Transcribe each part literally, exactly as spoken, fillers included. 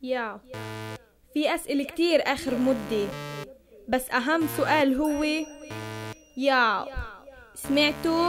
يا في أسئلة كتير آخر مدة، بس أهم سؤال هو يا سمعتوا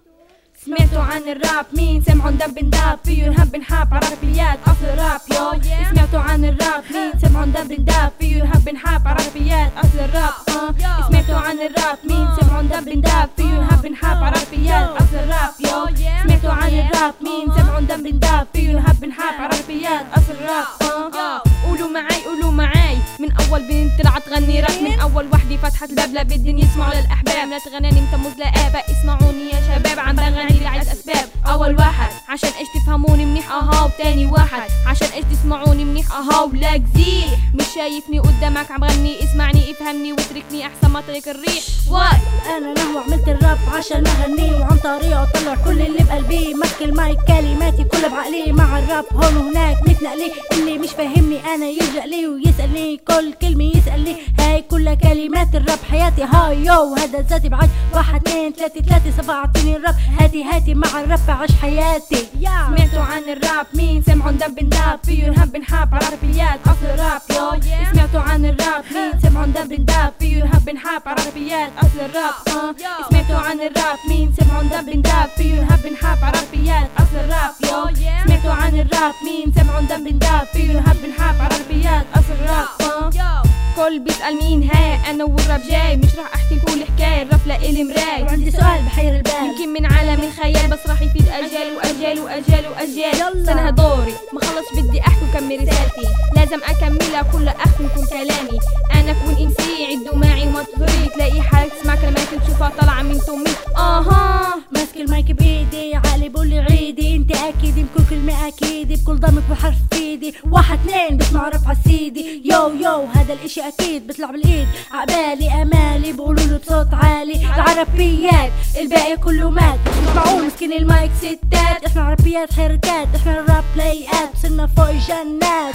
سمعتوا عن الراب؟ مين سمعوا ندب نداب فيه يرهب نحاب عربيات أصل الراب يو. سمعتوا عن الراب؟ مين سمعوا ندب نداب فيه يرهب نحاب عربيات أصل الراب. أه سمعتوا عن الراب؟ مين سمعوا ندب نداب فيه يرهب نحاب عربيات أصل الراب يو. سمعتوا عن الراب؟ مين سمعوا ندب نداب فيه يرهب نحاب عربيات أصل الراب. أه قولوا معاي قولوا معاي، من أول بنت طلعت تغني راب، من أول وحدة فتحت الباب لبدن يسمعوا للأحباب، لا تغناني انت مز لآبا اسمعوني يا شباب، عم بغني لعدة أسباب. أول واحد عشان ايش تفهموني منيح أها، وتاني واحد عشان ايش تسمعوني منيح أها، ولا كزيح مش شايفني قدامك عم غني، اسمعني افهمني واتركني أحسن ما طريق الريح. واي أنا نهوى عملت الراب عشان أغني، وعن طريقه أطلع كل اللي بقلبي، ماسك المايك كلماتي كلها بعقلي، مع الراب هون وهناك متنقلي، اللي مش فاهمني أنا يلجأ لي ويسألني، كل كلمة يسألني هاي كلها كلمات الراب حياتي. هاي يو هذا ذاتي بعد واحد اثنين ثلاثة ثلاثة سبعة اعطيني الراب، هاتي هاتي مع الراب عيش حياتي. سمعتوا عن الراب؟ مين سمعوا ندب نداب فيه يرهب نحاب عربيات أصل الراب يو. سمعتوا عن الراب؟ مين سمعوا ندب نداب فيه يرهب نحاب عربيات أصل الراب. أه سمعتوا عن الراب؟ مين سمعوا ندب نداب فيه يرهب نحاب عربيات أصل الراب يو. سمعتوا عن الراب؟ مين سمعوا ندب نداب فيه يرهب نحاب عربيات أصل الراب. أه كل بيسأل مين هاي، أنا والراب جاي، مش راح أحكي لكل حكاية، الراب لإلي مراي، وعندي سؤال بحير البال، يمكن من عالم الخيال بس راح يفيد أجيال وأجيال وأجيال وأجيال. سنة دوري ما خلص بدي أحكي وكمل رسالتي، لازم أكملها كل أخ من كل كلامي، أنا كون إنسي عدوا معي وما تضري، تلاقي حالك تسمع كلمات تشوفها طالعة من تمي. أها ماسك المايك بإيدي، عقلي بقول لي عيدي، أنت أكيد بكل كلمة أكيد، بكل ضمك وحرف بإيدي، واحد اثنين بسمع رفع السيدي، يو يو هذا الإشي أكيد بيطلع بالإيد، عقبالي أمالي بقولوا له بصوت عالي، العربيات الباقي كله مات، اسمعوا مسكين المايك ستات، إحنا عربيات حركات، إحنا الراب بلايات، وصلنا فوق الجنات.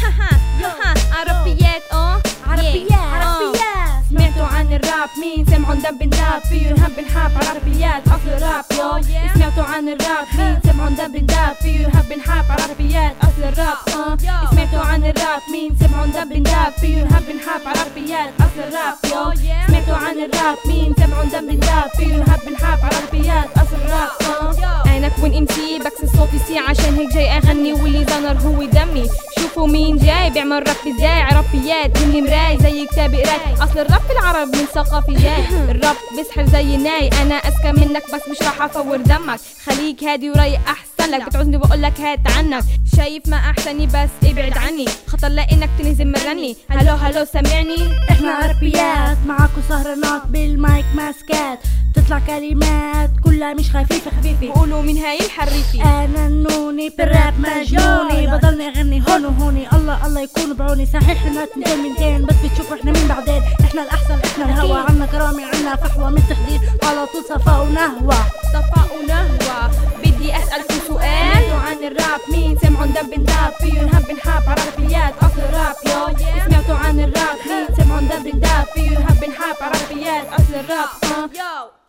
عربيات اه عربيات عربيات. سمعتوا عن الراب؟ مين سمعوا ندب نداب فيه يرهب نحاب عربيات أصل الراب يو. سمعتوا عن الراب؟ مين سمعوا ندب نداب فيه يرهب نحاب عربيات أصل الراب. أه سمعتوا عن الراب؟ مين سمعوا ندب نداب فيه يرهب نحاب عربيات أصل الراب يو. سمعتوا عن الراب؟ مين سمعوا ندب نداب فيه يرهب نحاب عربيات أصل الراب. أه أنا كون ام سي بكسر صوتي سي، عشان هيك جاي أغني، واللي زنر هو دمي، شوفوا مين جاي بيعمل راب ازاي، عربيات مني مراي زي كتاب قراي، اصل الراب في العرب من ثقافي جاي، الراب بيسحر زي الناي، انا اذكى منك بس مش راح افور دمك، خليك هادي ورايق احسن لك، بتعوزني بقول لك هات عنك، شايف ما احسني بس ابعد عني، خطر لانك تنهزم مرني، هلو هلو سامعني؟ احنا عربيات معاكو سهرانات بالمايك ماسكات، تطلع كلمات كلها مش خفيفة خفيفة، بقولوا من هاي الحريفي، انا النوني بالراب مجنوني، بضلني اغني هون وهوني، الله الله يكون بعوني، صحيح انها تنتين منتين بس بتشوفوا احنا مين بعدين، احنا الاحسن احنا الهوا، عنا كرامة عنا فحوى من تحضير، على طول صفاء ونهوى صفاء ونهوى. بدي اسألكم سؤال، سمعتوا عن الراب؟ مين سمعوا ندب نداب فيه يرهب نحاب عربيات اصل الراب يو. سمعتوا عن الراب؟ مين سمعوا ندب نداب فيه يرهب نحاب عربيات اصل الراب.